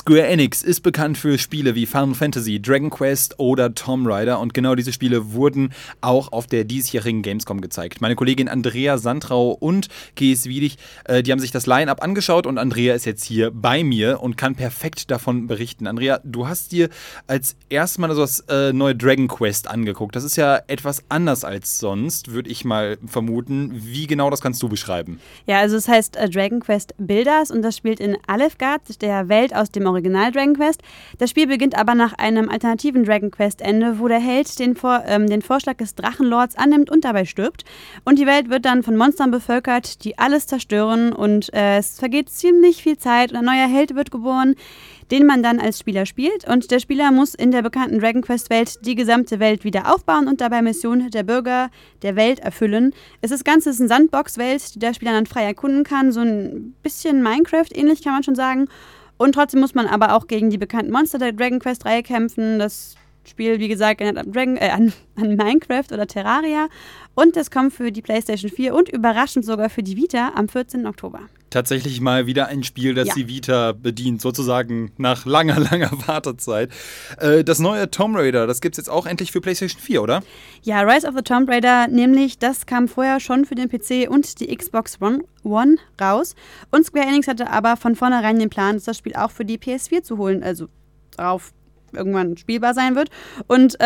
Square Enix ist bekannt für Spiele wie Final Fantasy, Dragon Quest oder Tomb Raider und genau diese Spiele wurden auch auf der diesjährigen Gamescom gezeigt. Meine Kollegin Andrea Sandrau und Kees Wiedich, die haben sich das Line-Up angeschaut und Andrea ist jetzt hier bei mir und kann perfekt davon berichten. Andrea, du hast dir als erstes Mal das neue Dragon Quest angeguckt. Das ist ja etwas anders als sonst, würde ich mal vermuten. Wie genau das kannst du beschreiben? Ja, also es heißt Dragon Quest Builders und das spielt in Alefgard, der Welt aus dem Original Dragon Quest. Das Spiel beginnt aber nach einem alternativen Dragon Quest Ende, wo der Held den Vorschlag des Drachenlords annimmt und dabei stirbt. Und die Welt wird dann von Monstern bevölkert, die alles zerstören und es vergeht ziemlich viel Zeit und ein neuer Held wird geboren, den man dann als Spieler spielt. Und der Spieler muss in der bekannten Dragon Quest Welt die gesamte Welt wieder aufbauen und dabei Missionen der Bürger der Welt erfüllen. Das Ganze ist eine Sandbox-Welt, die der Spieler dann frei erkunden kann. So ein bisschen Minecraft-ähnlich kann man schon sagen. Und trotzdem muss man aber auch gegen die bekannten Monster der Dragon Quest-Reihe kämpfen. Das Spiel, wie gesagt, erinnert an Minecraft oder Terraria. Und es kommt für die PlayStation 4 und überraschend sogar für die Vita am 14. Oktober. Tatsächlich mal wieder ein Spiel, das die Vita bedient, sozusagen nach langer Wartezeit. Das neue Tomb Raider, das gibt es jetzt auch endlich für PlayStation 4, oder? Ja, Rise of the Tomb Raider, nämlich das kam vorher schon für den PC und die Xbox One raus. Und Square Enix hatte aber von vornherein den Plan, das Spiel auch für die PS4 zu holen, also darauf irgendwann spielbar sein wird. Und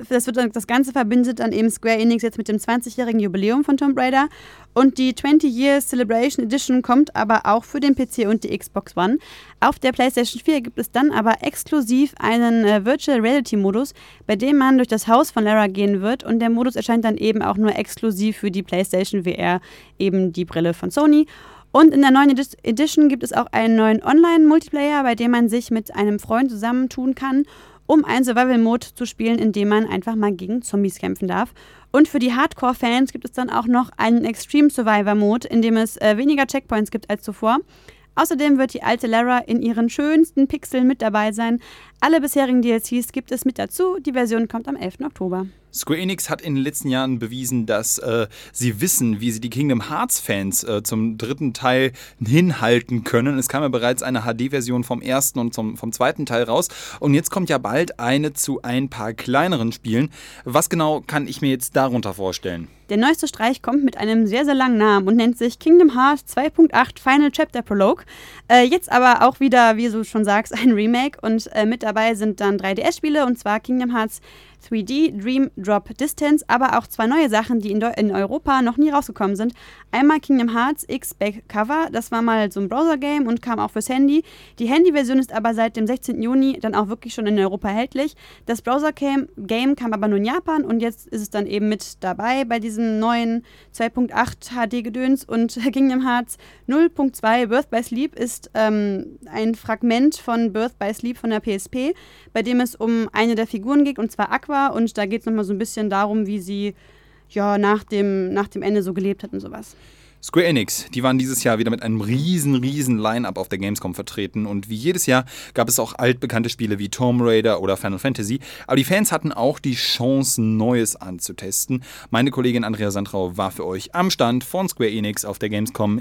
das Ganze verbindet dann eben Square Enix jetzt mit dem 20-jährigen Jubiläum von Tomb Raider. Und die 20 Years Celebration Edition kommt aber auch für den PC und die Xbox One. Auf der PlayStation 4 gibt es dann aber exklusiv einen Virtual Reality Modus, bei dem man durch das Haus von Lara gehen wird. Und der Modus erscheint dann eben auch nur exklusiv für die PlayStation VR, eben die Brille von Sony. Und in der neuen Edition gibt es auch einen neuen Online-Multiplayer, bei dem man sich mit einem Freund zusammentun kann, um einen Survival-Mode zu spielen, in dem man einfach mal gegen Zombies kämpfen darf. Und für die Hardcore-Fans gibt es dann auch noch einen Extreme Survivor-Mode, in dem es weniger Checkpoints gibt als zuvor. Außerdem wird die alte Lara in ihren schönsten Pixeln mit dabei sein. Alle bisherigen DLCs gibt es mit dazu. Die Version kommt am 11. Oktober. Square Enix hat in den letzten Jahren bewiesen, dass sie wissen, wie sie die Kingdom Hearts-Fans zum dritten Teil hinhalten können. Es kam ja bereits eine HD-Version vom ersten und vom zweiten Teil raus. Und jetzt kommt ja bald eine zu ein paar kleineren Spielen. Was genau kann ich mir jetzt darunter vorstellen? Der neueste Streich kommt mit einem sehr, sehr langen Namen und nennt sich Kingdom Hearts 2.8 Final Chapter Prologue. Jetzt aber auch wieder, wie du schon sagst, ein Remake. Und mit dabei sind dann 3DS-Spiele, und zwar Kingdom Hearts 3D Dream Drop Distance, aber auch zwei neue Sachen, die in Europa noch nie rausgekommen sind. Einmal Kingdom Hearts X Back Cover, das war mal so ein Browser-Game und kam auch fürs Handy. Die Handy-Version ist aber seit dem 16. Juni dann auch wirklich schon in Europa erhältlich. Das Browser-Game kam aber nur in Japan und jetzt ist es dann eben mit dabei bei diesem neuen 2.8 HD-Gedöns. Und Kingdom Hearts 0.2 Birth by Sleep ist ein Fragment von Birth by Sleep von der PSP, bei dem es um eine der Figuren geht, und zwar Aqua. Und da geht es nochmal so ein bisschen darum, wie sie nach dem Ende so gelebt hat und sowas. Square Enix, die waren dieses Jahr wieder mit einem riesen Line-Up auf der Gamescom vertreten und wie jedes Jahr gab es auch altbekannte Spiele wie Tomb Raider oder Final Fantasy, aber die Fans hatten auch die Chance, Neues anzutesten. Meine Kollegin Andrea Sandrau war für euch am Stand von Square Enix auf der Gamescom